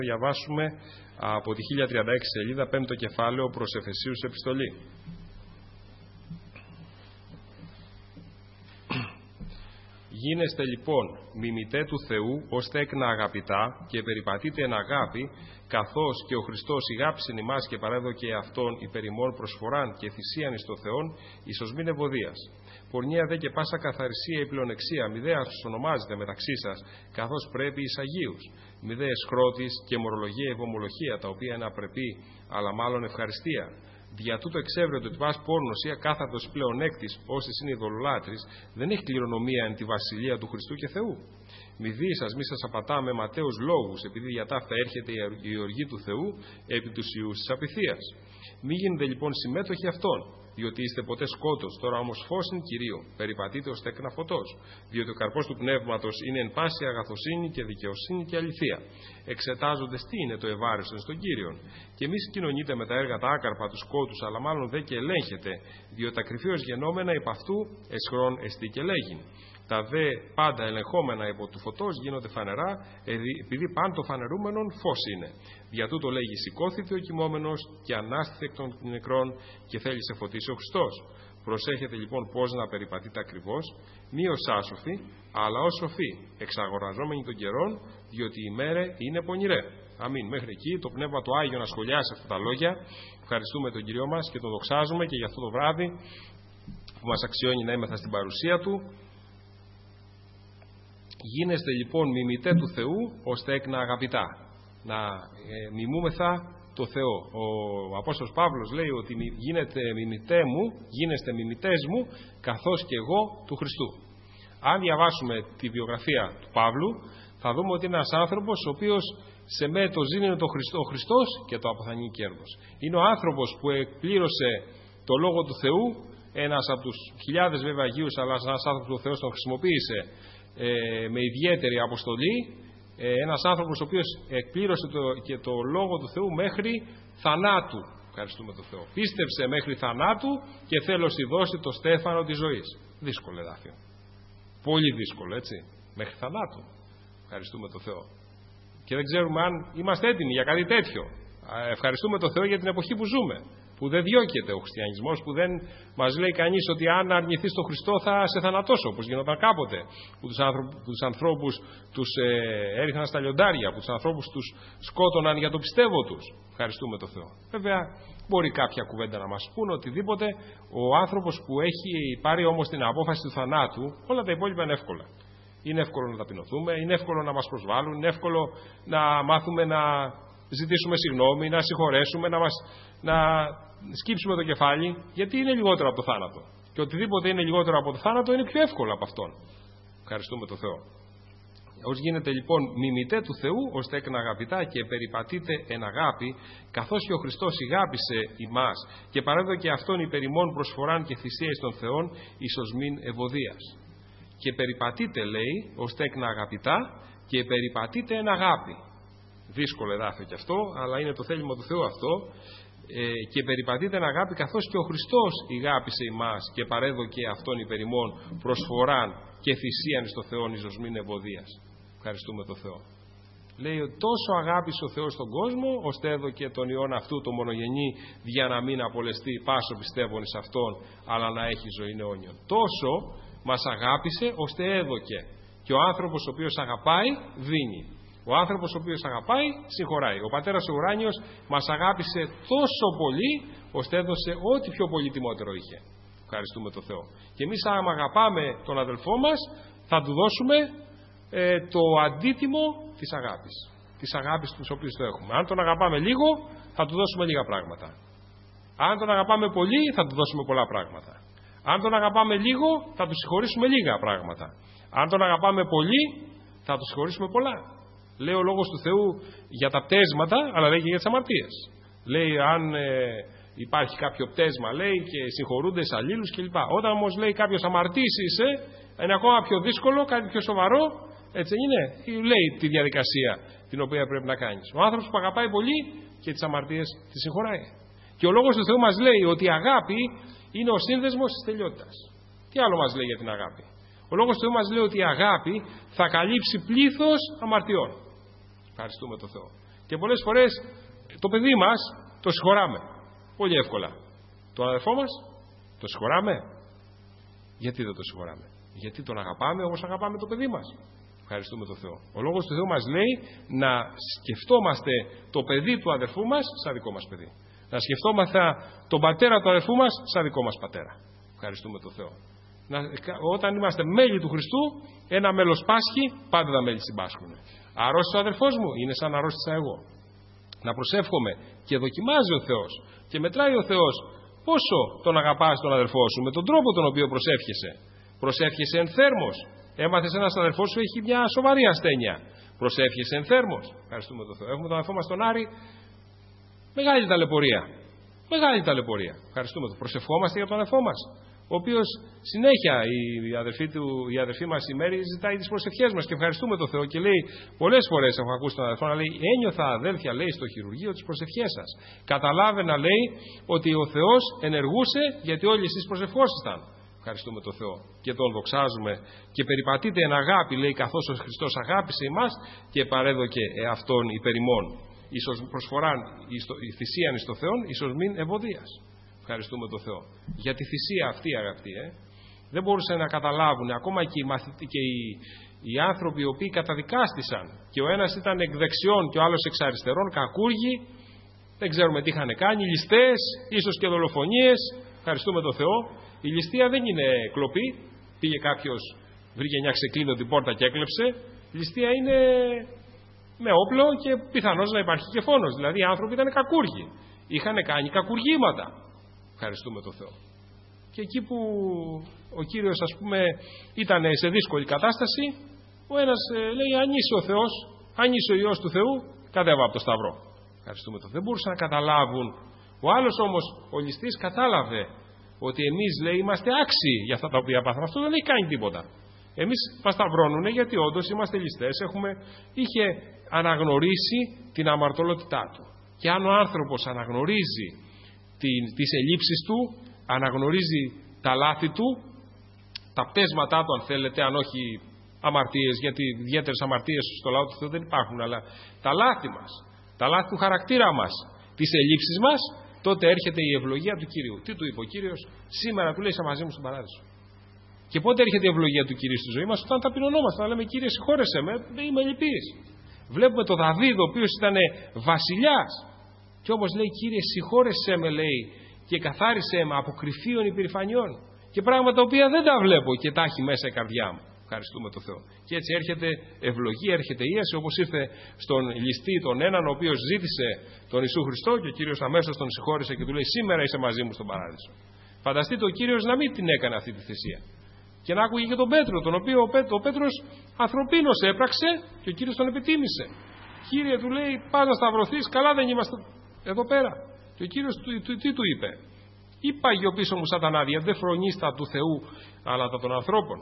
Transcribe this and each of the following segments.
Διαβάσουμε από τη 1036 σελίδα, 5ο κεφάλαιο, προς Εφεσίους επιστολή. Γίνεστε λοιπόν μιμητέ του Θεού, ώστε έκνα αγαπητά και περιπατείτε εν αγάπη, καθώς και ο Χριστός ηγάπησεν ημάς και παρέδωκε αυτόν υπερ ημών προσφοράν και θυσίαν εις το Θεόν, εις ως μην ευωδίας. Πορνεία δε και πάσα καθαρισία ή πλεονεξία, μη δε ονομάζετε μεταξύ σας, καθώς πρέπει εις Αγίους. Μη δε εσχρότης και μορολογία ευομολοχία, τα οποία είναι απρεπή, αλλά μάλλον ευχαριστία. Δια τούτο εξέβρεται ότι πας πόρνος ή ακάθαρτος πλεονέκτης, όσοι είναι ειδωλολάτρης, δεν έχει κληρονομία εν τη βασιλεία του Χριστού και Θεού. Μη δει σας, μη σας απατά με ματαίους λόγους, επειδή για ταύτα έρχεται η οργή του Θεού επί τους ιούς της απειθίας. Μη γίνετε λοιπόν συμμέτοχοι αυτών, διότι είστε ποτέ σκότος, τώρα όμως φως είναι Κυρίου, περιπατείτε ως τέκνα φωτός, διότι ο καρπός του πνεύματος είναι εν πάση αγαθοσύνη και δικαιοσύνη και αληθεία. Εξετάζοντες τι είναι το ευάρεστον στον Κύριον, και μη συγκοινωνείτε με τα έργα τα άκαρπα του σκότους, αλλά μάλλον δε και ελέγχετε, διότι τα κρυφίως γενόμενα υπ' αυτού εσχρόν εστί και λέγειν. Τα δε πάντα ελεγχόμενα υπό του φωτός γίνονται φανερά, επειδή πάντο φανερούμενον φως είναι. Δια τούτο λέγει σηκώθηκε ο κοιμόμενος και ανάστηκε εκ των νεκρών και θέλει σε φωτίσει ο Χριστός. Προσέχετε λοιπόν πώς να περιπατείτε ακριβώς, μη ως άσοφοι, αλλά ως σοφοί, εξαγοραζόμενοι των καιρών, διότι η μέρα είναι πονηρέ. Αμήν. Μέχρι εκεί το Πνεύμα του Άγιο να σχολιάσει αυτά τα λόγια. Ευχαριστούμε τον Κύριο μας και τον δοξάζουμε και για αυτό το βράδυ που μας αξιώνει να είμαστε στην παρουσία Του. Γίνεστε λοιπόν μιμητέ του Θεού, ώστε έκνα αγαπητά. Να μιμούμεθα το Θεό. Ο Απόστολος Παύλος λέει ότι γίνεστε μιμητές μου, καθώς και εγώ του Χριστού. Αν διαβάσουμε τη βιογραφία του Παύλου, θα δούμε ότι είναι ένας άνθρωπος ο οποίος σε με το ζήνει ο Χριστός και το αποθανεί κέρδος. Είναι ο άνθρωπος που εκπλήρωσε το Λόγο του Θεού, ένας από τους χιλιάδες βέβαια Αγίους, αλλά ένας άνθρωπος που ο Θεός τον χρησιμοποίησε με ιδιαίτερη αποστολή, ένας άνθρωπος ο οποίος εκπλήρωσε και το Λόγο του Θεού μέχρι θανάτου. Ευχαριστούμε τον Θεό. Πίστεψε μέχρι θανάτου και θέλω στη δώσει το στέφανο της ζωής. Δύσκολο εδάφιο. Πολύ δύσκολο, έτσι. Μέχρι θανάτου. Ευχαριστούμε τον Θεό. Και δεν ξέρουμε αν είμαστε έτοιμοι για κάτι τέτοιο. Ευχαριστούμε τον Θεό για την εποχή που ζούμε. Που δεν διώκεται ο χριστιανισμός, που δεν μας λέει κανείς ότι αν αρνηθείς τον Χριστό θα σε θανατώσω, όπως γινόταν κάποτε. Που τους ανθρώπους τους έριχναν στα λιοντάρια, που τους ανθρώπους τους σκότωναν για το πιστεύω τους. Ευχαριστούμε τον Θεό. Βέβαια, μπορεί κάποια κουβέντα να μας πούνε οτιδήποτε. Ο άνθρωπος που έχει πάρει όμως την απόφαση του θανάτου, όλα τα υπόλοιπα είναι εύκολα. Είναι εύκολο να ταπεινωθούμε, είναι εύκολο να μας προσβάλλουν, είναι εύκολο να μάθουμε να ζητήσουμε συγγνώμη, να συγχωρέσουμε, να σκύψουμε το κεφάλι, γιατί είναι λιγότερο από το θάνατο. Και οτιδήποτε είναι λιγότερο από το θάνατο είναι πιο εύκολο από αυτόν. Ευχαριστούμε τον Θεό. Ως γίνεται λοιπόν μιμητέ του Θεού, ώστε έκνα αγαπητά και περιπατείτε εν αγάπη, καθώς και ο Χριστός ηγάπησε ημάς και παρέδωκε αυτόν υπερ ημών προσφοράν και θυσία εις των Θεών, εις ως μην ευωδίας. Και περιπατείτε, λέει, ώστε έκνα αγαπητά και περιπατείτε εν αγάπη. Δύσκολο εδάφιο κι αυτό, αλλά είναι το θέλημα του Θεού αυτό. Και περιπατείτε εν αγάπη, καθώς και ο Χριστός ηγάπησε ημάς και παρέδωκε αυτόν υπερ ημών προσφοράν και θυσίαν εις το Θεόν εις ως μην ευωδίας. Ευχαριστούμε τον Θεό. Λέει ότι τόσο αγάπησε ο Θεός τον κόσμο, ώστε έδωκε τον Υιόν αυτού το μονογενή, για να μην απολεστεί πάσο πιστεύων εις αυτόν, αλλά να έχει ζωή αιώνιον. Τόσο μας αγάπησε, ώστε έδωκε. Και ο άνθρωπος ο οποίος αγαπάει, δίνει. Ο άνθρωπος ο οποίος αγαπάει, συγχωράει. Ο Πατέρας ο Ουράνιος μας αγάπησε τόσο πολύ, ώστε έδωσε ό,τι πιο πολύτιμότερο είχε. Ευχαριστούμε τον Θεό. Και εμείς άμα αγαπάμε τον αδελφό μας, θα του δώσουμε το αντίτιμο της αγάπης. Της αγάπης τους οποίους το έχουμε. Αν τον αγαπάμε λίγο, θα του δώσουμε λίγα πράγματα. Αν τον αγαπάμε πολύ, θα του δώσουμε πολλά πράγματα. Αν τον αγαπάμε λίγο, θα του συγχωρήσουμε λίγα πράγματα. Αν τον αγαπάμε πολύ, θα του συγχωρήσουμε πολλά. Λέει ο Λόγος του Θεού για τα πτέσματα, αλλά λέει και για τις αμαρτίες. Λέει αν υπάρχει κάποιο πτέσμα, λέει, και συγχωρούνται σε αλλήλους κλπ. Όταν όμως λέει κάποιος αμαρτής είσαι, είναι ακόμα πιο δύσκολο, κάτι πιο σοβαρό, έτσι είναι. Λέει τη διαδικασία την οποία πρέπει να κάνεις. Ο άνθρωπος που αγαπάει πολύ και τις αμαρτίες τις συγχωράει. Και ο Λόγος του Θεού μας λέει ότι η αγάπη είναι ο σύνδεσμος της τελειότητας. Τι άλλο μας λέει για την αγάπη? Ο Λόγος του Θεού μας λέει ότι η αγάπη θα καλύψει πλήθος αμαρτιών. Ευχαριστούμε τον Θεό. Και πολλές φορές το παιδί μας το συγχωράμε. Πολύ εύκολα. Τον αδερφό μας το συγχωράμε. Γιατί δεν το συγχωράμε? Γιατί τον αγαπάμε όπως αγαπάμε το παιδί μας. Ευχαριστούμε τον Θεό. Ο Λόγος του Θεού μας λέει να σκεφτόμαστε το παιδί του αδερφού μας σαν δικό μας παιδί. Να σκεφτόμαστε τον πατέρα του αδερφού μας σαν δικό μας πατέρα. Ευχαριστούμε τον Θεό. Όταν είμαστε μέλη του Χριστού, ένα μέλος πάσχει, πάντα τα μέλη συμπάσχουν. Αρρώστησε ο αδερφός μου, είναι σαν αρρώστησα εγώ. Να προσεύχομαι και δοκιμάζει ο Θεός και μετράει ο Θεός πόσο τον αγαπάς τον αδερφό σου με τον τρόπο τον οποίο προσεύχεσαι. Προσεύχεσαι ενθέρμος. Έμαθες ένας αδερφός σου έχει μια σοβαρή ασθένεια. Προσεύχεσαι ενθέρμος. Ευχαριστούμε τον Θεό. Έχουμε τον αδερφό μας τον Άρη. Μεγάλη ταλαιπωρία. Μεγάλη ταλαιπωρία. Ευχαριστούμε τον. Προσευχόμαστε για τον αδερφό μας, ο οποίος συνέχεια η αδερφή μας η Μέρη ζητάει τις προσευχές μας και ευχαριστούμε τον Θεό και λέει πολλές φορές, έχω ακούσει τον αδερφό να λέει, ένιωθα αδέλφια, λέει, στο χειρουργείο τις προσευχές σας. Καταλάβαινα, λέει, ότι ο Θεός ενεργούσε γιατί όλοι εσείς προσευχόσασταν. Ευχαριστούμε τον Θεό και τον δοξάζουμε και περιπατείτε εν αγάπη, λέει, καθώς ο Χριστός αγάπησε εμάς και παρέδωκε εαυτόν υπερ ημών. Ίσως προσφοράν η θυσίαν εις το Θεόν, ίσως μην ευωδίας. Ευχαριστούμε τον Θεό για τη θυσία αυτή, αγαπητοί. Δεν μπορούσαν να καταλάβουν ακόμα και οι άνθρωποι οι οποίοι καταδικάστησαν και ο ένας ήταν εκ δεξιών και ο άλλος εξ αριστερών, κακούργοι, δεν ξέρουμε τι είχαν κάνει, ληστές, ίσως και δολοφονίες. Ευχαριστούμε τον Θεό. Η ληστεία δεν είναι κλοπή. Πήγε κάποιος, βρήκε μια ξεκλείδωτη πόρτα και έκλεψε. Η ληστεία είναι με όπλο και πιθανώς να υπάρχει και φόνος. Δηλαδή οι άνθρωποι ήταν κακούργοι. Είχαν κάνει κακουργήματα. Ευχαριστούμε τον Θεό. Και εκεί που ο Κύριος, ας πούμε, ήταν σε δύσκολη κατάσταση, ο ένας λέει, αν είσαι ο Θεός, αν είσαι ο Υιός του Θεού, κατέβα από το σταυρό. Ευχαριστούμε τον Θεό. Δεν μπορούσαν να καταλάβουν. Ο άλλος όμως, ο ληστής, κατάλαβε ότι εμείς, λέει, είμαστε άξιοι για αυτά τα οποία πάθαμε. Αυτό δεν έχει κάνει τίποτα. Εμείς μας σταυρώνουν γιατί όντως είμαστε ληστές. Είχε αναγνωρίσει την αμαρτωλότητά του. Και αν ο άνθρωπος αναγνωρίζει τις ελλείψεις του, αναγνωρίζει τα λάθη του, τα πτέσματά του, αν θέλετε, αν όχι αμαρτίες, γιατί ιδιαίτερες αμαρτίες στο λαό του Θεού δεν υπάρχουν, αλλά τα λάθη μας, τα λάθη του χαρακτήρα μας, τις ελλείψεις μας, τότε έρχεται η ευλογία του Κυρίου. Τι του είπε ο Κύριος? Σήμερα, του λέει, είσαι μαζί μου στον παράδεισο. Και πότε έρχεται η ευλογία του Κυρίου στη ζωή μας? Όταν ταπεινωνόμαστε, να λέμε, Κύριε, συγχώρεσέ με, είμαι λυπής. Βλέπουμε τον Δαβίδ, ο οποίος ήταν βασιλιάς. Και όμως λέει, Κύριε, συγχώρεσέ με, λέει, και καθάρισέ με από κρυφίων υπερηφανιών. Και πράγματα τα οποία δεν τα βλέπω και τα έχει μέσα η καρδιά μου. Ευχαριστούμε τον Θεό. Και έτσι έρχεται ευλογία, έρχεται ίαση, όπως ήρθε στον ληστή τον έναν, ο οποίος ζήτησε τον Ιησού Χριστό και ο Κύριος αμέσως τον συγχώρησε και του λέει, σήμερα είσαι μαζί μου στον παράδεισο. Φανταστείτε ο Κύριος να μην την έκανε αυτή τη θυσία. Και να άκουγε και τον Πέτρο, τον οποίο ο Πέτρος ανθρωπίνος έπραξε και ο Κύριος τον επιτίμησε. Κύριε, του λέει, πας να σταυρωθείς, καλά δεν είμαστε εδώ πέρα. Και ο Κύριος τι του είπε? Είπα γιο πίσω μου σατανά, δεν φρονείς τα του Θεού, αλλά τα των ανθρώπων.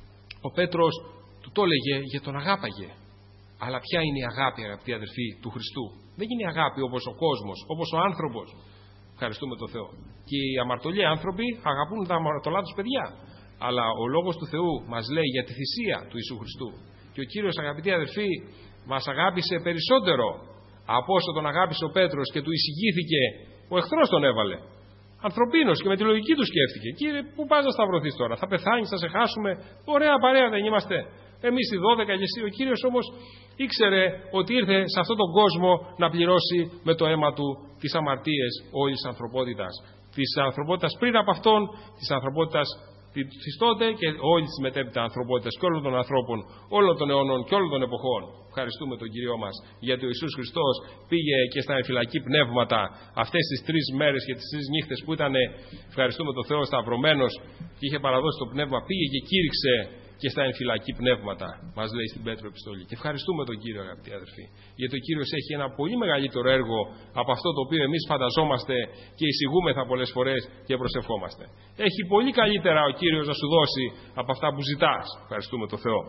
Ο Πέτρος του το έλεγε γιατί τον αγάπαγε. Αλλά ποια είναι η αγάπη, αγαπητοί αδερφοί, του Χριστού? Δεν είναι η αγάπη όπως ο κόσμος, όπως ο άνθρωπος. Ευχαριστούμε τον Θεό. Και οι αμαρτωλοί άνθρωποι αγαπούν τα αμαρτωλά τους παιδιά. Αλλά ο Λόγος του Θεού μας λέει για τη θυσία του Ιησού Χριστού. Και ο Κύριος, αγαπητοί αδερφοί, μας αγάπησε περισσότερο από όσο τον αγάπησε ο Πέτρος και του εισηγήθηκε, ο εχθρός τον έβαλε. Ανθρωπίνος και με τη λογική του σκέφτηκε. Κύριε, πού πας να σταυρωθείς τώρα? Θα πεθάνεις, θα σε χάσουμε. Ωραία παρέα δεν είμαστε? Εμείς οι 12 και εσύ. Ο Κύριος όμως ήξερε ότι ήρθε σε αυτόν τον κόσμο να πληρώσει με το αίμα του τις αμαρτίες όλης της ανθρωπότητας. Της ανθρωπότητας πριν από αυτόν, της ανθρωπότητας της τότε και όλη τη μετέπειτα ανθρωπότητας και όλων των ανθρώπων, όλων των αιώνων και όλων των εποχών. Ευχαριστούμε τον Κύριό μας γιατί ο Ιησούς Χριστός πήγε και στα εμφυλακή πνεύματα αυτές τις 3 μέρες και τις 3 νύχτες που ήταν, ευχαριστούμε τον Θεό, σταυρωμένος και είχε παραδώσει το πνεύμα, πήγε και κήρυξε και στα εμφυλακή πνεύματα, μας λέει στην Πέτρο επιστολή. Και ευχαριστούμε τον Κύριο, αγαπητοί αδερφοί, γιατί ο Κύριος έχει ένα πολύ μεγαλύτερο έργο από αυτό το οποίο εμείς φανταζόμαστε και εισηγούμεθα πολλές φορές και προσευχόμαστε. Έχει πολύ καλύτερα ο Κύριος να σου δώσει από αυτά που ζητάς. Ευχαριστούμε τον Θεό.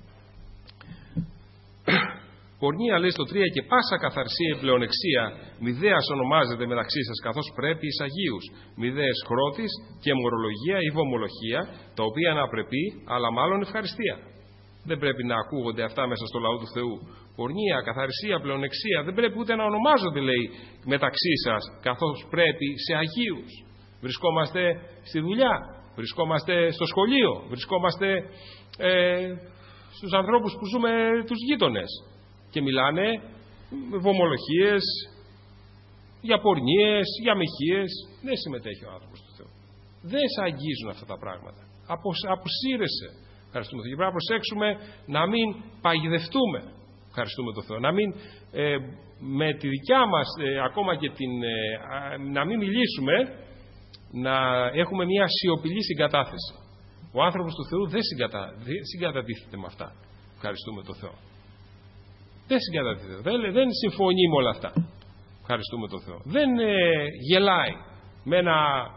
Πορνεία, λέει στο 3, και πάσα καθαρσία ή πλεονεξία μηδέας ονομάζεται μεταξύ σας, καθώς πρέπει εις Αγίους, μηδέες χρώτης και μορολογία ή βομολογία, τα οποία είναι απρεπή, αλλά μάλλον ευχαριστία. Δεν πρέπει να ακούγονται αυτά μέσα στο λαό του Θεού. Πορνεία, καθαρισία, πλεονεξία. Δεν πρέπει ούτε να ονομάζονται, λέει, μεταξύ σας, καθώς πρέπει σε αγίους. Βρισκόμαστε στη δουλειά, βρισκόμαστε στο σχολείο, βρισκόμαστε στους ανθρώπους που ζούμε, τους γείτονες. Και μιλάνε βομολογίες, για πορνίες, για μοιχείες. Δεν συμμετέχει ο άνθρωπος του Θεού. Δεν σε αγγίζουν αυτά τα πράγματα. Αποσύρεσαι. Ευχαριστούμε τον Θεό. Πρέπει να προσέξουμε να μην παγιδευτούμε. Ευχαριστούμε τον Θεό. Να μην με τη δικιά μας ακόμα και να μην μιλήσουμε, να έχουμε μια σιωπηλή συγκατάθεση. Ο άνθρωπος του Θεού δεν συγκατατίθεται με αυτά. Ευχαριστούμε τον Θεό. Δεν συγκατατίθεται. Δεν συμφωνεί με όλα αυτά. Ευχαριστούμε τον Θεό. Δεν γελάει με ένα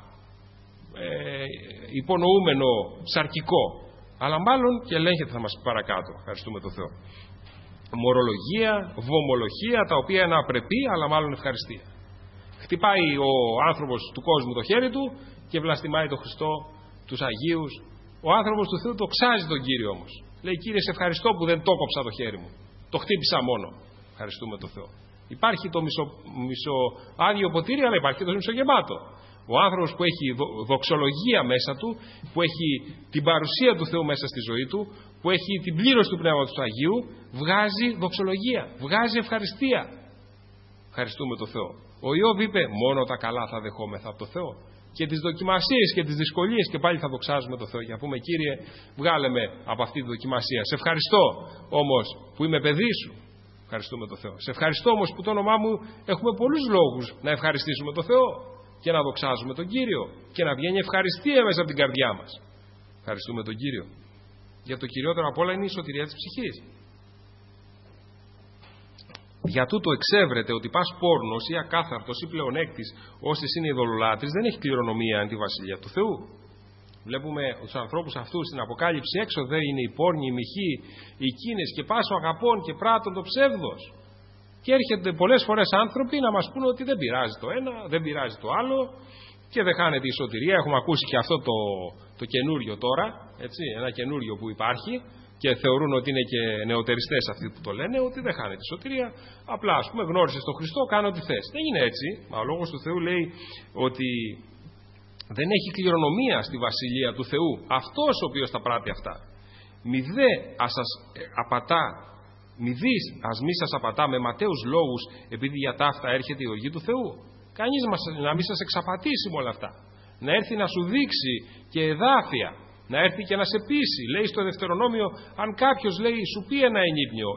υπονοούμενο σαρκικό, αλλά μάλλον και ελέγχεται, θα μας πει παρακάτω. Ευχαριστούμε τον Θεό. Μορολογία, βομολογία, τα οποία είναι απρεπή, αλλά μάλλον ευχαριστία. Χτυπάει ο άνθρωπος του κόσμου το χέρι του και βλαστημάει τον Χριστό, τους Αγίους. Ο άνθρωπος του Θεού δοξάζει τον Κύριο όμως. Λέει, Κύριε, σε ευχαριστώ που δεν το κόψα το χέρι μου. Το χτύπησα μόνο. Ευχαριστούμε τον Θεό. Υπάρχει το μισοάδιο ποτήρι, αλλά υπάρχει και το μισογεμάτο. Ο άνθρωπος που έχει δοξολογία μέσα του, που έχει την παρουσία του Θεού μέσα στη ζωή του, που έχει την πλήρωση του Πνεύματος του Αγίου, βγάζει δοξολογία, βγάζει ευχαριστία. Ευχαριστούμε τον Θεό. Ο Ιώβ είπε, μόνο τα καλά θα δεχόμεθα από τον Θεό. Και τις δοκιμασίες και τις δυσκολίες και πάλι θα δοξάζουμε τον Θεό. Για να πούμε, Κύριε, βγάλε με από αυτή τη δοκιμασία. Σε ευχαριστώ όμως που είμαι παιδί σου. Ευχαριστούμε τον Θεό. Σε ευχαριστώ όμως που το όνομά μου έχουμε πολλούς λόγους να ευχαριστήσουμε τον Θεό και να δοξάζουμε τον Κύριο και να βγαίνει ευχαριστία μέσα από την καρδιά μας. Ευχαριστούμε τον Κύριο. Για το κυριότερο απ' όλα είναι η σωτηρία της ψυχής. Για τούτο εξέβρεται ότι πας πόρνος ή ακάθαρτος ή πλεονέκτης, όσοι είναι ειδωλολάτρης, δεν έχει κληρονομία εν τη Βασιλεία του Θεού. Βλέπουμε τους ανθρώπους αυτούς στην Αποκάλυψη, έξω δε είναι οι πόρνοι, οι μοιχοί, οι κίνες και πάσο αγαπών και πράττων το ψεύδος. Και έρχονται πολλές φορές άνθρωποι να μας πούνε ότι δεν πειράζει το ένα, δεν πειράζει το άλλο και δεν χάνεται η σωτηρία. Έχουμε ακούσει και αυτό το καινούριο τώρα, έτσι, ένα καινούριο που υπάρχει και θεωρούν ότι είναι και νεοτεριστές αυτοί που το λένε, ότι δεν χάνεται η σωτηρία. Απλά, ας πούμε, γνώρισες τον Χριστό, κάνε ό,τι θες. Δεν είναι έτσι. Μα ο Λόγος του Θεού λέει ότι δεν έχει κληρονομία στη Βασιλεία του Θεού αυτός ο οποίος τα πράττει αυτά. Μη δε ας σας απατά, ας μη σας απατά με ματαίους λόγους, επειδή για ταύτα έρχεται η οργή του Θεού. Κανείς να μην σας εξαπατήσει με όλα αυτά. Να έρθει να σου δείξει και εδάφια, να έρθει και να σε πείσει. Λέει στο Δευτερονόμιο, αν κάποιος λέει σου πει ένα ενύπνιο,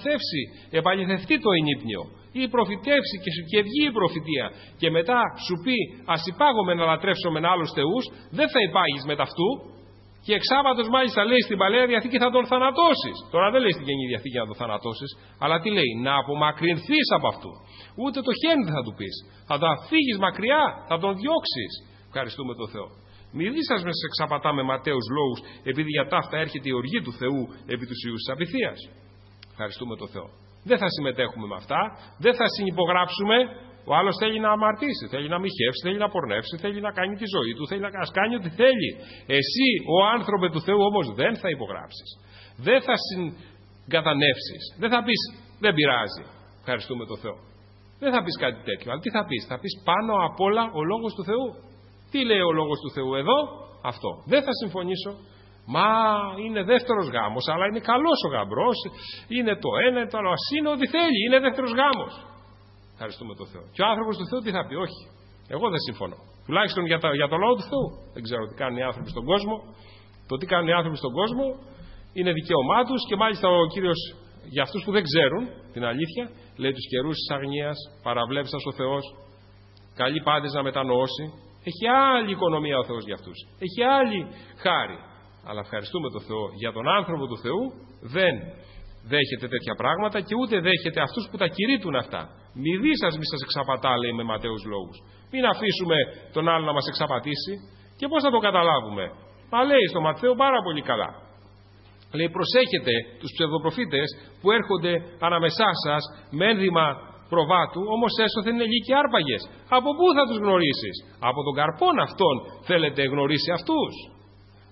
επαληθευτεί το ενύπνιο, ή προφητεύσει και βγει η προφητεία, και μετά σου πει ας υπάγομαι να λατρεύσουμε άλλους θεούς, δεν θα υπάγεις με ταυτού. Και εξάβατος μάλιστα λέει στην Παλαιά Διαθήκη θα τον θανατώσεις. Τώρα δεν λέει στην Καινή Διαθήκη να τον θανατώσεις, αλλά τι λέει, να απομακρυνθείς από αυτού. Ούτε το χέρι δεν θα του πεις. Θα τον φύγεις μακριά, θα τον διώξεις. Ευχαριστούμε τον Θεό. Μη δίσας με σε εξαπατά με ματαίους λόγους, επειδή για ταύτα έρχεται η οργή του Θεού επί τους ιούς της απειθίας. Ευχαριστούμε τον Θεό. Δεν θα συμμετέχουμε με αυτά, δεν θα συνυπογράψουμε. Ο άλλος θέλει να αμαρτήσει, θέλει να μοιχεύσει, θέλει να πορνεύσει, θέλει να κάνει τη ζωή του, θέλει να κάνει ό,τι θέλει. Εσύ, ο άνθρωπε του Θεού, όμως δεν θα υπογράψεις. Δεν θα συγκατανεύσεις. Δεν θα πεις, δεν πειράζει. Ευχαριστούμε τον Θεό. Δεν θα πεις κάτι τέτοιο. Αλλά τι θα πεις, θα πεις πάνω απ' όλα ο Λόγος του Θεού. Τι λέει ο Λόγος του Θεού εδώ, αυτό. Δεν θα συμφωνήσω. Μα είναι δεύτερος γάμος, αλλά είναι καλός ο γαμπρός, είναι το ένα, το άλλο. Ας είναι ό,τι θέλει, είναι δεύτερος γάμος. Ευχαριστούμε τον Θεό. Και ο άνθρωπος του Θεού τι θα πει, όχι. Εγώ δεν συμφωνώ. Τουλάχιστον για το λόγο του Θεού. Δεν ξέρω τι κάνουν οι άνθρωποι στον κόσμο. Το τι κάνουν οι άνθρωποι στον κόσμο είναι δικαίωμά τους και μάλιστα ο Κύριος για αυτούς που δεν ξέρουν την αλήθεια, λέει τους καιρούς της αγνίας, παραβλέψας ο Θεός, καλεί πάντες να μετανοώσει. Έχει άλλη οικονομία ο Θεός για αυτούς. Έχει άλλη χάρη. Αλλά ευχαριστούμε τον Θεό. Για τον άνθρωπο του Θεού δεν δέχεται τέτοια πράγματα και ούτε δέχεται αυτούς που τα κηρύττουν αυτά. Μη σας εξαπατά, λέει, με ματαίους λόγους. Μην αφήσουμε τον άλλο να μας εξαπατήσει. Και πώς θα το καταλάβουμε. Μα λέει στο Ματθαίο πάρα πολύ καλά. Λέει, προσέχετε τους ψευδοπροφήτες που έρχονται ανάμεσά σας με ένδυμα προβάτου, όμως έσωθεν ελιοί και άρπαγες. Από πού θα τους γνωρίσεις? Από τον καρπόν αυτόν θέλετε γνωρίσει αυτούς.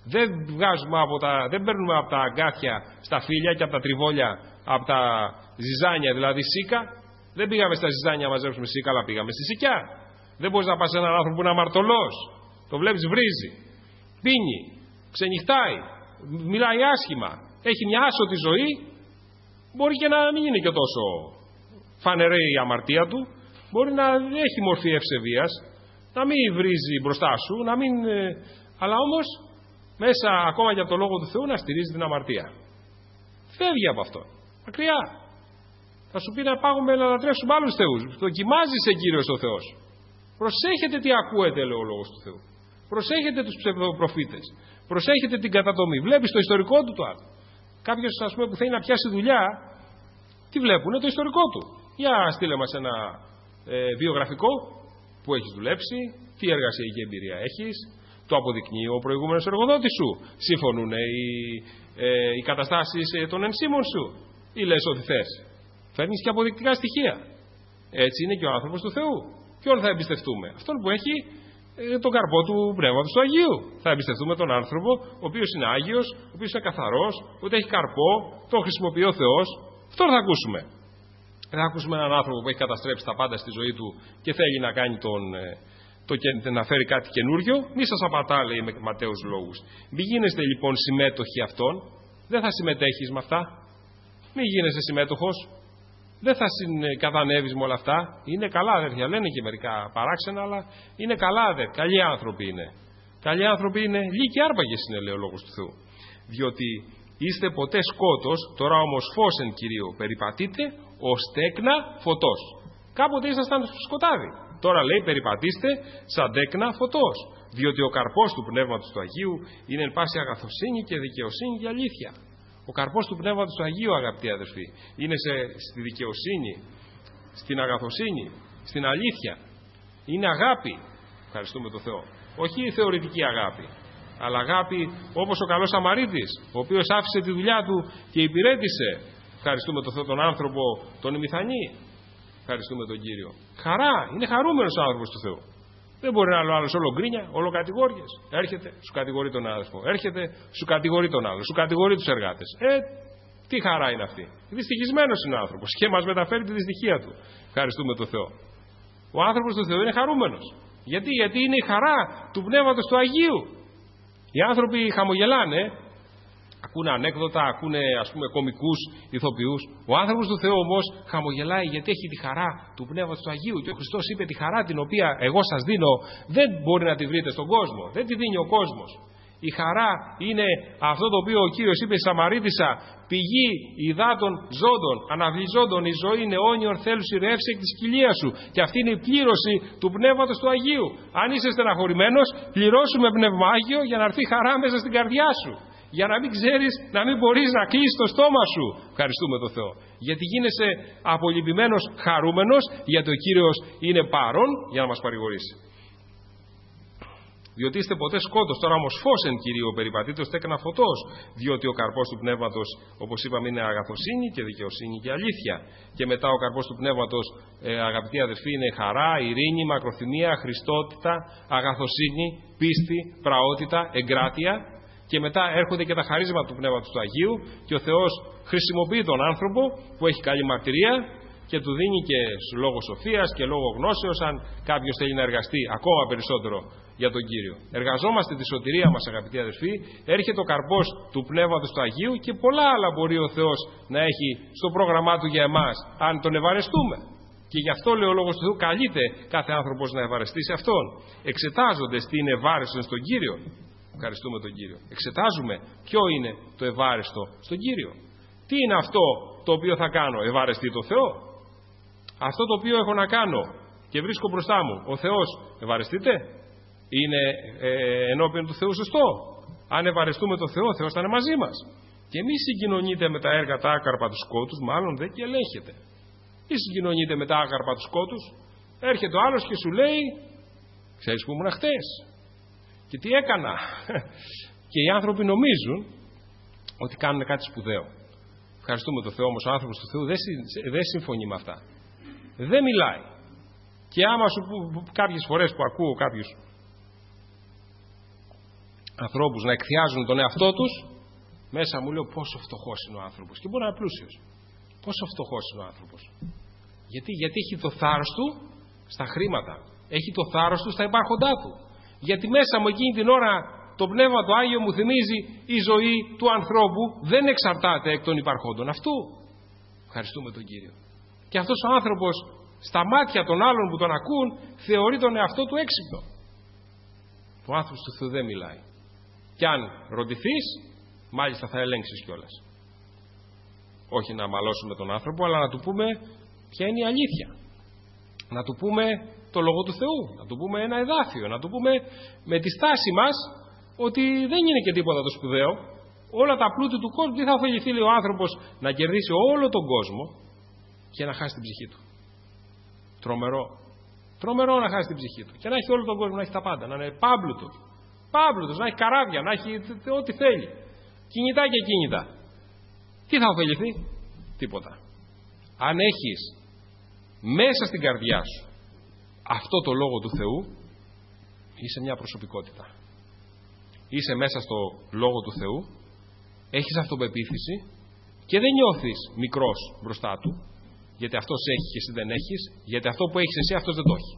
Δεν παίρνουμε από τα αγκάθια στα φύλλα και από τα τριβόλια, από τα ζυζάνια, δηλαδή σίκα. Δεν πήγαμε στα ζυζάνια να μαζέψουμε σίκα, αλλά πήγαμε στη σικιά. Δεν μπορείς να πας σε έναν άνθρωπο που είναι αμαρτωλός. Το βλέπεις, βρίζει, πίνει, ξενυχτάει, μιλάει άσχημα, έχει μια άσωτη ζωή. Μπορεί και να μην είναι και τόσο φανερή η αμαρτία του. Μπορεί να έχει μορφή ευσεβίας, να μην βρίζει μπροστά σου, αλλά όμως μέσα ακόμα και από το Λόγο του Θεού να στηρίζει την αμαρτία. Φεύγει από αυτό. Μακριά. Θα σου πει να πάγουμε να λατρεύσουμε άλλους θεούς. Δοκιμάζεσαι Κύριος ο Θεός. Προσέχετε τι ακούετε, λέει ο Λόγος του Θεού. Προσέχετε τους ψευδοπροφήτες. Προσέχετε την κατατομή. Βλέπεις το ιστορικό του το άλλο. Κάποιος, ας πούμε, που θέλει να πιάσει δουλειά, τι βλέπουνε? Το ιστορικό του. Για στείλε μας ένα βιογραφικό που έχεις δουλέψει, τι εργασιακή εμπειρία έχεις, το αποδεικνύει ο προηγούμενος εργοδότης σου. Συμφωνούν οι καταστάσεις των ενσύμων σου, ή λες ότι θες? Φέρνεις και αποδεικτικά στοιχεία. Έτσι είναι και ο άνθρωπος του Θεού. Ποιον θα εμπιστευτούμε? Αυτόν που έχει τον καρπό του Πνεύματος του Αγίου. Θα εμπιστευτούμε τον άνθρωπο ο οποίος είναι Άγιος, ο οποίος είναι καθαρός, ότι έχει καρπό, τον χρησιμοποιεί ο Θεός. Αυτόν θα ακούσουμε. Δεν θα ακούσουμε έναν άνθρωπο που έχει καταστρέψει τα πάντα στη ζωή του και θέλει να κάνει να φέρει κάτι καινούριο. Μη σας απατά, λέει, με ματαίους λόγους. Μη γίνεστε λοιπόν συμμέτοχοι αυτών. Δεν θα συμμετέχεις με αυτά. Μη γίνεσαι συμμέτοχος. Δεν θα κατανεύεις με όλα αυτά. Είναι καλά αδέρφια. Λένε και μερικά παράξενα, αλλά είναι καλά αδέρφια. Καλοί άνθρωποι είναι. Καλοί άνθρωποι είναι. Λύκοι άρπαγες είναι, λέει ο Λόγος του Θεού. Διότι είστε ποτέ σκότος, τώρα όμως φως εν Κυρίω περιπατείτε ως τέκνα φωτός. Κάποτε ήσασταν στο σκοτάδι. Τώρα λέει περιπατήστε σαν τέκνα φωτός. Διότι ο καρπός του Πνεύματος του Αγίου είναι εν πάση αγαθοσύνη και δικαιοσύνη και αλήθεια. Ο καρπός του Πνεύματος του Αγίου, αγαπητοί αδερφοί, είναι στη δικαιοσύνη, στην αγαθοσύνη, στην αλήθεια. Είναι αγάπη. Ευχαριστούμε τον Θεό. Όχι η θεωρητική αγάπη, αλλά αγάπη όπως ο καλός Σαμαρίτης, ο οποίος άφησε τη δουλειά του και υπηρέτησε. Ευχαριστούμε τον Θεό, τον άνθρωπο, τον ημιθανή. Ευχαριστούμε τον Κύριο. Χαρά. Είναι χαρούμενος ο άνθρωπος του Θεού. Δεν μπορεί να είναι ο άλλος όλο γκρίνια, όλο κατηγόριες. Έρχεται, σου κατηγορεί τον άνθρωπο. Έρχεται, σου κατηγορεί τον άλλο. Σου κατηγορεί τους εργάτες. Τι χαρά είναι αυτή? Δυστυχισμένος είναι ο άνθρωπος και μας μεταφέρει τη δυστυχία του. Ευχαριστούμε τον Θεό. Ο άνθρωπος του Θεού είναι χαρούμενος. Γιατί είναι η χαρά του Πνεύματος του Αγίου. Οι άνθρωποι χαμογελάνε, ακούνε ανέκδοτα, ακούνε ας πούμε κωμικούς ηθοποιούς. Ο άνθρωπος του Θεού όμως χαμογελάει γιατί έχει τη χαρά του Πνεύματος του Αγίου. Και ο Χριστός είπε τη χαρά την οποία εγώ σας δίνω δεν μπορεί να τη βρείτε στον κόσμο. Δεν τη δίνει ο κόσμος. Η χαρά είναι αυτό το οποίο ο Κύριος είπε στη Σαμαρίτισσα, πηγή υδάτων ζώντων, αναβληζόντων, η ζωή είναι αιώνιον θέλους ηρεύσει εκ της κοιλίας σου. Και αυτή είναι η πλήρωση του Πνεύματος του Αγίου. Αν είσαι στεναχωρημένος, πληρώσουμε Πνεύμα Άγιο για να έρθει χαρά μέσα στην καρδιά σου. Για να μην ξέρεις, να μην μπορείς να κλείσεις το στόμα σου. Ευχαριστούμε τον Θεό. Γιατί γίνεσαι απολυπημένος, χαρούμενος, γιατί ο Κύριος είναι παρόν για να μας παρηγορήσει. Διότι είστε ποτέ σκότος, τώρα όμως φως εν Κυρίω περιπατείτε ως τέκνα φωτός. Διότι ο καρπός του Πνεύματος, όπως είπαμε, είναι αγαθοσύνη και δικαιοσύνη και αλήθεια. Και μετά ο καρπός του Πνεύματος, αγαπητοί αδελφοί, είναι χαρά, ειρήνη, μακροθυμία, χριστότητα, αγαθοσύνη, πίστη, πραότητα, εγκράτεια. Και μετά έρχονται και τα χαρίσματα του Πνεύματος του Αγίου και ο Θεός χρησιμοποιεί τον άνθρωπο που έχει καλή μαρτυρία και του δίνει και λόγο σοφίας και λόγο γνώσεως αν κάποιος θέλει να εργαστεί ακόμα περισσότερο για τον Κύριο. Εργαζόμαστε τη σωτηρία μας, αγαπητοί αδελφοί, έρχεται ο καρπός του Πνεύματος του Αγίου και πολλά άλλα μπορεί ο Θεός να έχει στο πρόγραμμά του για εμάς αν τον ευαρεστούμε. Και γι' αυτό λέει ο Λόγος του Θεού, καλείται κάθε άνθρωπος να ευαρεστεί σε Αυτόν, εξετάζοντας τι είναι ευάρεστο στον Κύριο. Ευχαριστούμε τον Κύριο. Εξετάζουμε ποιο είναι το ευάρεστο στον Κύριο. Τι είναι αυτό το οποίο θα κάνω? Ευαρεστεί το Θεό? Αυτό το οποίο έχω να κάνω και βρίσκω μπροστά μου, ο Θεός ευαρεστείται? Είναι ενώπιον του Θεού σωστό? Αν ευαρεστούμε το Θεό, ο Θεός θα είναι μαζί μας. Και μη συγκοινωνείτε με τα έργα τα άκαρπα του σκότους, μάλλον δεν και ελέγχετε. Μη συγκοινωνείτε με τα άκαρπα του σκότους. Έρχεται ο άλλος και σου λέει, ξέρεις που ήμουν χτες και τι έκανα? Και οι άνθρωποι νομίζουν ότι κάνουν κάτι σπουδαίο. Ευχαριστούμε τον Θεό, όμως ο άνθρωπος του Θεού δεν συμφωνεί με αυτά. Δεν μιλάει. Και άμα σου κάποιες φορές που ακούω κάποιους ανθρώπους να εκθιάζουν τον εαυτό τους, μέσα μου λέω πόσο φτωχός είναι ο άνθρωπος. Και μπορεί να είναι πλούσιος. Πόσο φτωχός είναι ο άνθρωπος. Γιατί έχει το θάρρος του στα χρήματα. Έχει το θάρρος του στα υπάρχοντά του. Γιατί μέσα μου εκείνη την ώρα το Πνεύμα το Άγιο μου θυμίζει η ζωή του ανθρώπου δεν εξαρτάται εκ των υπαρχόντων αυτού. Ευχαριστούμε τον Κύριο. Και αυτός ο άνθρωπος στα μάτια των άλλων που τον ακούν θεωρεί τον εαυτό του έξυπνο. Ο άνθρωπος του Θεού δεν μιλάει. Κι αν ρωτηθείς, μάλιστα θα ελέγξεις κιόλας. Όχι να μαλώσουμε τον άνθρωπο, αλλά να του πούμε ποια είναι η αλήθεια. Να του πούμε το Λόγο του Θεού. Να του πούμε ένα εδάφιο. Να του πούμε με τη στάση μας ότι δεν είναι και τίποτα το σπουδαίο. Όλα τα πλούτη του κόσμου, τι θα ωφεληθεί ο άνθρωπος να κερδίσει όλο τον κόσμο και να χάσει την ψυχή του. Τρομερό. Τρομερό να χάσει την ψυχή του. Και να έχει όλο τον κόσμο, να έχει τα πάντα. Να είναι πάμπλουτος, να έχει καράβια, να έχει ό,τι θέλει. Κινητά και κίνητα. Τι θα ωφεληθεί? Τίποτα. Αν έχεις μέσα στην καρδιά σου αυτό το Λόγο του Θεού, είσαι μια προσωπικότητα. Είσαι μέσα στο Λόγο του Θεού, έχεις αυτοπεποίθηση και δεν νιώθεις μικρός μπροστά του, γιατί αυτός έχει και εσύ δεν έχεις, γιατί αυτό που έχεις εσύ αυτός δεν το έχει.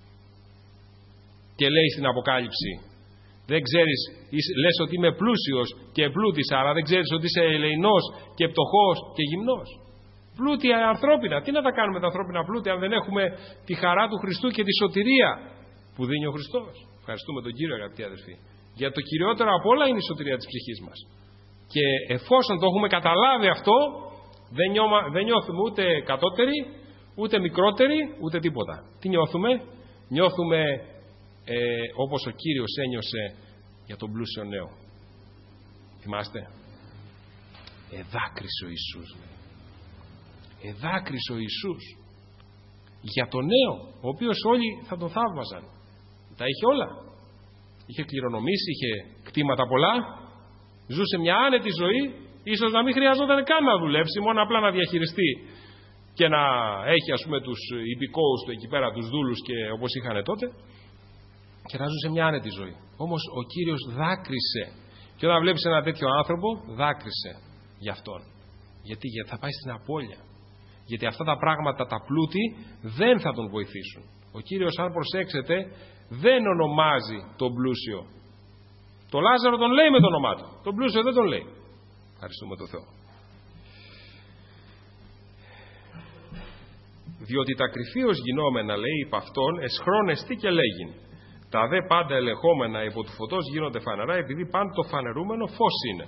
Και λέει στην Αποκάλυψη, δεν ξέρεις, λες ότι είμαι πλούσιος και πλούτης, αλλά δεν ξέρεις ότι είσαι ελεηνός και πτωχός και γυμνός. Πλούτια ανθρώπινα. Τι να τα κάνουμε τα ανθρώπινα πλούτια αν δεν έχουμε τη χαρά του Χριστού και τη σωτηρία που δίνει ο Χριστός. Ευχαριστούμε τον Κύριο, αγαπητοί αδελφοί. Για το κυριότερο απ' όλα είναι η σωτηρία της ψυχής μας. Και εφόσον το έχουμε καταλάβει αυτό, δεν νιώθουμε ούτε κατώτεροι, ούτε μικρότεροι, ούτε τίποτα. Τι νιώθουμε? Νιώθουμε όπως ο Κύριος ένιωσε για τον πλούσιο νέο. Θυμάστε? Εδάκρυσε ο Ιησούς. Εδάκρυσε ο Ιησούς για τον νέο, ο οποίος όλοι θα τον θαύμαζαν. Τα είχε όλα. Είχε κληρονομήσει, είχε κτήματα πολλά, ζούσε μια άνετη ζωή, ίσως να μην χρειαζόταν καν να δουλέψει, μόνο απλά να διαχειριστεί και να έχει, ας πούμε, τους υπηκόους του εκεί πέρα, τους δούλους και όπως είχαν τότε, και να ζούσε μια άνετη ζωή. Όμως ο Κύριος δάκρυσε. Και όταν βλέπεις ένα τέτοιο άνθρωπο, δάκρυσε για αυτόν. Γιατί θα πάει στην απώλεια. Γιατί αυτά τα πράγματα, τα πλούτη, δεν θα τον βοηθήσουν. Ο Κύριος, αν προσέξετε, δεν ονομάζει τον πλούσιο. Το Λάζαρο τον λέει με το όνομά του. Τον πλούσιο δεν τον λέει. Ευχαριστούμε τον Θεό. Διότι τα κρυφίως γινόμενα, λέει, υπ' αυτόν εσχρόνεστη και λέγειν. Τα δε πάντα ελεγχόμενα υπό του φωτός γίνονται φανερά, επειδή πάντα το φανερούμενο φως είναι.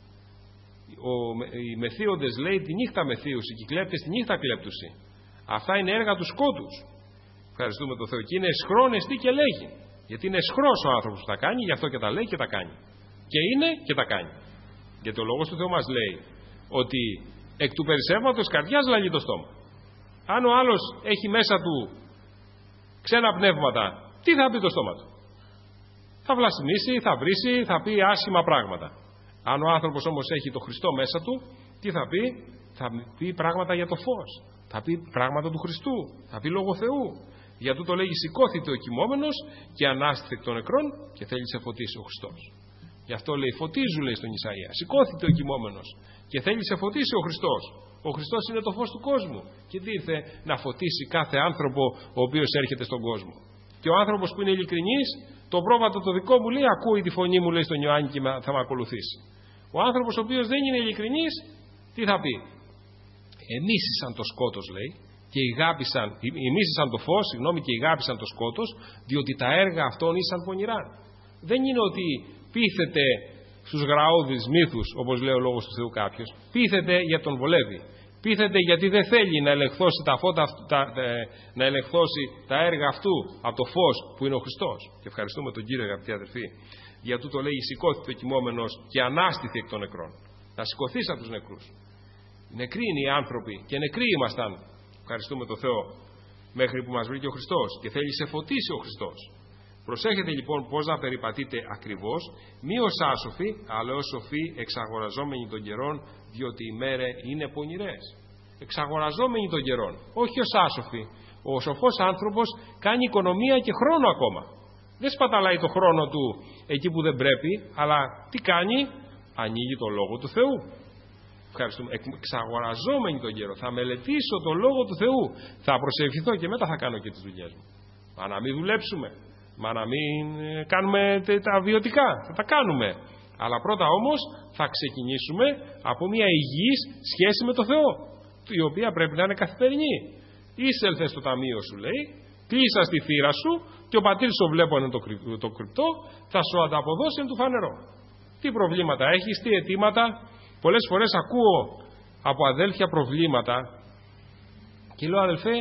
Οι μεθύοντες, λέει, τη νύχτα μεθύουσι και οι κλέπτες τη νύχτα κλέπτουσι. Αυτά είναι έργα του σκότους. Ευχαριστούμε τον Θεό. Και είναι εσχρόνεστη και λέγει. Γιατί είναι εσχρός ο άνθρωπος που τα κάνει, γι' αυτό και τα λέει και τα κάνει. Και είναι και τα κάνει. Γιατί ο Λόγος του Θεού μας λέει ότι εκ του περισσεύματος καρδιάς λαγεί το στόμα. Αν ο άλλος έχει μέσα του ξένα πνεύματα, τι θα πει το στόμα του? Θα βλασιμήσει, θα βρίσει, θα πει άσχημα πράγματα. Αν ο άνθρωπος όμως έχει το Χριστό μέσα του, τι θα πει? Θα πει πράγματα για το φως. Θα πει πράγματα του Χριστού. Θα πει λόγο Θεού. Για τούτο λέγει σηκώθηκε ο κοιμόμενος και ανάστηκε εκ των νεκρών και θέλει σε φωτίσει ο Χριστός. Γι' αυτό λέει φωτίζου, λέει στον Ισαΐα. Σηκώθηκε ο κοιμόμενος και θέλει σε φωτίσει ο Χριστός. Ο Χριστός είναι το φως του κόσμου. Και τι ήρθε? Να φωτίσει κάθε άνθρωπο ο οποίος έρχεται στον κόσμο. Και ο άνθρωπος που είναι ειλικρινής, το πρόβατο το δικό μου, λέει, ακούει τη φωνή μου, λέει, στον Ιωάννη και θα με ακολουθήσει. Ο άνθρωπος ο οποίος δεν είναι ειλικρινής, τι θα πει? Εμίσησαν το σκότος, λέει, και εμίσησαν το φως, και ηγάπησαν το σκότος, διότι τα έργα αυτών ήσαν πονηρά. Δεν είναι ότι πείθεται στους γραώδεις μύθους, όπως λέει ο Λόγος του Θεού κάποιος. Πείθεται γιατί τον βολεύει. Πείθεται γιατί δεν θέλει να ελεγχθώσει να ελεγχθώσει τα έργα αυτού από το φως που είναι ο Χριστός. Και ευχαριστούμε τον Κύριο, αγαπητοί αδερφοί. Για τούτο λέει σηκώθηκε ο κοιμόμενος και ανάστηθη εκ των νεκρών. Να σηκωθείς από τους νεκρούς. Νεκροί είναι οι άνθρωποι και νεκροί ήμασταν. Ευχαριστούμε τον Θεό. Μέχρι που μας βρήκε ο Χριστός και θέλει σε φωτίσει ο Χριστός. Προσέχετε λοιπόν πώς να περιπατείτε ακριβώς, μη ως άσοφοι, αλλά ως σοφοί εξαγοραζόμενοι των καιρών, διότι οι μέρες είναι πονηρές. Εξαγοραζόμενοι των καιρών, όχι ως άσοφοι. Ο σοφός άνθρωπος κάνει οικονομία και χρόνο ακόμα. Δεν σπαταλάει το χρόνο του εκεί που δεν πρέπει, αλλά τι κάνει? Ανοίγει το Λόγο του Θεού. Ευχαριστούμε. Εξαγοραζόμενοι τον καιρό. Θα μελετήσω το Λόγο του Θεού. Θα προσευχηθώ και μετά θα κάνω και τις δουλειές μου. Μα να μην δουλέψουμε. Μα να μην κάνουμε τα βιωτικά. Θα τα κάνουμε. Αλλά πρώτα όμως θα ξεκινήσουμε από μια υγιής σχέση με το Θεό, η οποία πρέπει να είναι καθημερινή. Εισέλθε στο ταμείο σου, λέει, κλείσα στη θύρα σου και ο πατήρ σου βλέπω είναι το κρυπτό, θα σου ανταποδώσει εν του φανερό. Τι προβλήματα έχεις, τι αιτήματα? Πολλές φορές ακούω από αδέλφια προβλήματα και λέω, αδελφέ,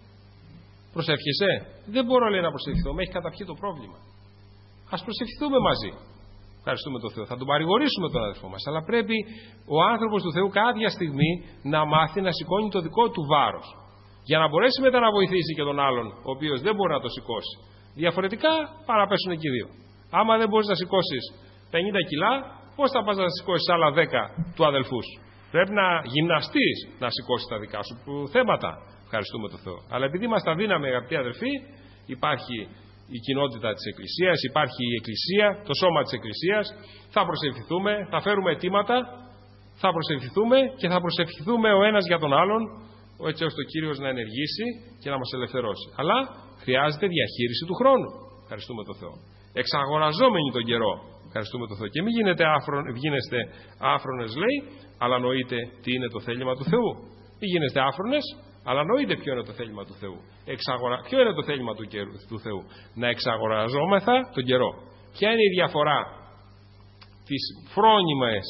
προσεύχεσαι? Δεν μπορώ, λέει, να προσευχηθώ, με έχει καταπιεί το πρόβλημα. Ας προσευχηθούμε μαζί. Ευχαριστούμε τον Θεό. Θα τον παρηγορήσουμε τον αδελφό μας. Αλλά πρέπει ο άνθρωπος του Θεού κάποια στιγμή να μάθει να σηκώνει το δικό του βάρος. Για να μπορέσει μετά να βοηθήσει και τον άλλον, ο οποίος δεν μπορεί να το σηκώσει. Διαφορετικά πάνε να πέσουν και οι δύο. Άμα δεν μπορείς να σηκώσεις 50 κιλά, πώς θα πας να σηκώσεις άλλα 10 του αδελφού σου? Πρέπει να γυμναστείς να σηκώσεις τα δικά σου θέματα. Ευχαριστούμε τον Θεό. Αλλά επειδή είμαστε αδύναμοι, αγαπητοί αδελφοί, υπάρχει η κοινότητα της Εκκλησίας, υπάρχει η Εκκλησία, το σώμα της Εκκλησίας, θα προσευχηθούμε, θα φέρουμε αιτήματα, θα προσευχηθούμε και θα προσευχηθούμε ο ένας για τον άλλον, έτσι ώστε ο Κύριος να ενεργήσει και να μας ελευθερώσει. Αλλά χρειάζεται διαχείριση του χρόνου. Ευχαριστούμε τον Θεό. Εξαγοραζόμενοι τον καιρό. Ευχαριστούμε τον Θεό. Και μην γίνεστε άφρονες, λέει, αλλά νοείτε τι είναι το θέλημα του Θεού. Μην γίνεστε άφρονες, αλλά νοείτε ποιο είναι το θέλημα του Θεού. Ποιο είναι το θέλημα του Θεού? Να εξαγοραζόμεθα τον καιρό. Ποια είναι η διαφορά της φρόνιμες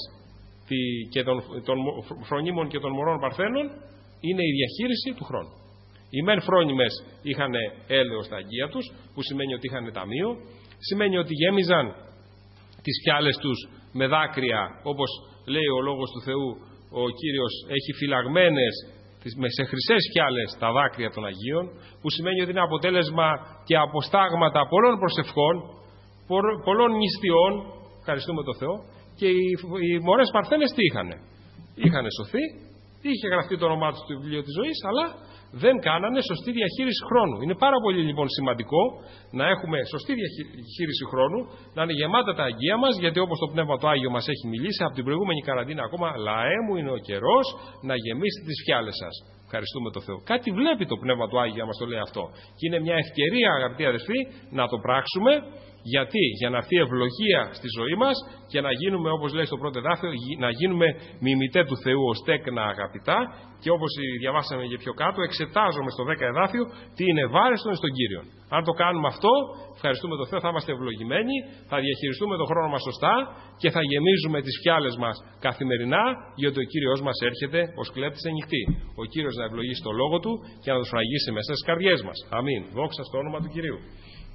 και των φρονίμων και των μωρών παρθένων? Είναι η διαχείριση του χρόνου. Οι μεν φρόνιμες είχαν έλεος στα αγγεία τους, που σημαίνει ότι είχαν ταμείο, σημαίνει ότι γέμιζαν τις φιάλες τους με δάκρυα, όπως λέει ο Λόγος του Θεού, ο Κύριος έχει φυλαγμένες σε χρυσές φιάλες τα δάκρυα των Αγίων, που σημαίνει ότι είναι αποτέλεσμα και αποστάγματα πολλών προσευχών, πολλών νηστειών, ευχαριστούμε τον Θεό. Και οι μωρές παρθένες τι είχανε? Είχανε σωθεί, είχε γραφτεί το όνομά τους στο βιβλίο της ζωής, αλλά δεν κάνανε σωστή διαχείριση χρόνου. Είναι πάρα πολύ λοιπόν σημαντικό να έχουμε σωστή διαχείριση χρόνου, να είναι γεμάτα τα αγγεία μας, γιατί όπως το Πνεύμα το Άγιο μας έχει μιλήσει από την προηγούμενη καραντίνα ακόμα, λαέ μου, είναι ο καιρός να γεμίσετε τις φιάλες σας. Ευχαριστούμε τον Θεό. Κάτι βλέπει το Πνεύμα του Άγιο, μας το λέει αυτό. Και είναι μια ευκαιρία, αγαπητοί αδελφοί, να το πράξουμε. Γιατί? Για να έρθει ευλογία στη ζωή μας και να γίνουμε, όπως λέει στο πρώτο εδάφιο, να γίνουμε μιμητέ του Θεού ως τέκνα αγαπητά. Και όπως διαβάσαμε και πιο κάτω, εξετάζουμε στο 10 εδάφιο τι είναι βάρεστον στον Κύριο. Αν το κάνουμε αυτό, ευχαριστούμε τον Θεό, θα είμαστε ευλογημένοι, θα διαχειριστούμε τον χρόνο μας σωστά και θα γεμίζουμε τις φιάλες μας καθημερινά, γιατί ο Κύριος μας έρχεται ως κλέπτης νυχτή. Ο Κύριος να ευλογήσει το λόγο του και να το σφραγίσει μέσα στις καρδιές μας. Αμήν. Δόξα στο όνομα του Κυρίου.